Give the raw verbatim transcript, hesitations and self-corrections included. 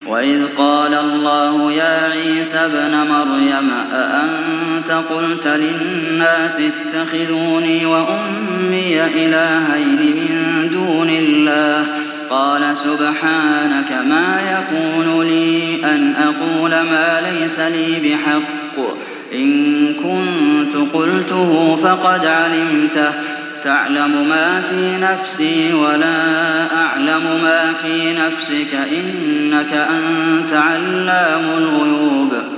وإذ قال الله يا عيسى ابن مريم أأنت قلت للناس اتخذوني وأمي إلهين من دون الله قال سبحانك ما يكون لي أن أقول ما ليس لي بحق إن كنت قلته فقد علمته تعلم ما في نفسي ولا أعلم ما في نفسك إنك أنت علام الغيوب